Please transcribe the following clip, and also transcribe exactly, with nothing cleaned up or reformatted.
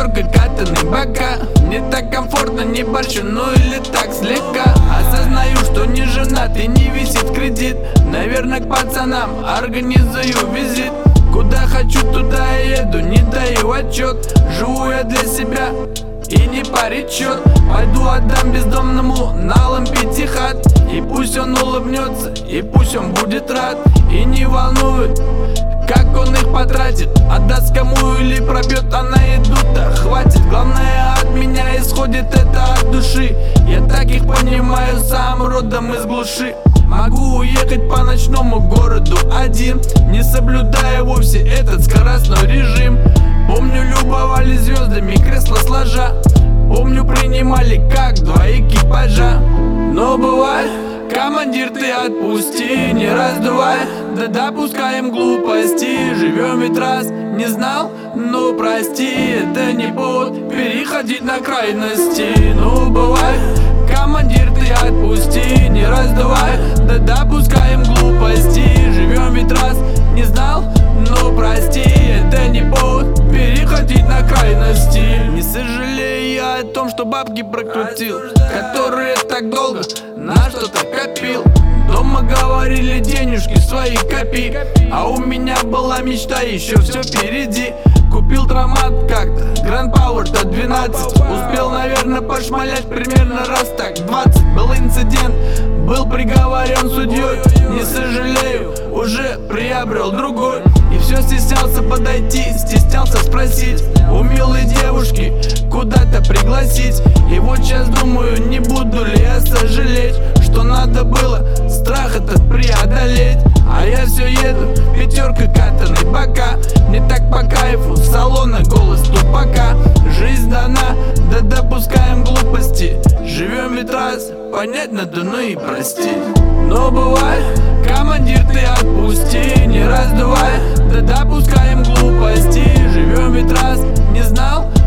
пятеркой катанный бока. Мне так комфортно, не борщу, ну или так слегка. Осознаю, что не женат и не висит кредит. Наверное, к пацанам организую визит. Куда хочу, туда и еду, не даю отчет. Живу я для себя и не парить счет. Пойду отдам бездомному налом пяти хат. И пусть он улыбнется, и пусть он будет рад. И не волнует, как он их потратит. Отдаст кому или пробьет, а на еду-то хватит. Главное, от меня исходит это от души. Я так их понимаю, сам родом из глуши. Могу уехать по ночному городу один, не соблюдая вовсе этот скоростной режим. Помню, любовались звездами, кресла сложа. Помню, принимали как два экипажа. Но бывает, командир, ты отпусти, не раздувай. Да допускаем глупости, живем ведь раз. Не знал? Ну прости, это не повод переходить на крайности. Ну бывает, командир, ты отпусти, не раздувай. Да допускаем глупости, живем ведь раз. Не знал? Ну прости, это не повод переходить на крайности. Не сожалею я о том, что бабки прокрутил, которые так долго на что-то копил. Дома говорили, денежки свои копи, а у меня была мечта, еще все впереди. Купил травмат как-то, Grand Power-то двенадцать. Успел, наверное, пошмалять примерно раз так двадцать. Был инцидент, был приговорен судьей. Не сожалею, уже приобрел другой. И все стеснялся подойти, стеснялся спросить у милой девушки куда-то пригласить. И вот сейчас думаю, не буду ли я сожалеть, что надо было страх этот преодолеть. А я все еду, пятерка катаный бока. Мне так по кайфу, салона голос тупака. Жизнь дана, да допускаем глупости. Живем ведь раз, понять надо, ну и простить. Но бывает, командир, ты отпусти, не раздувай. Да допускаем глупости, живем ведь раз. Не знал?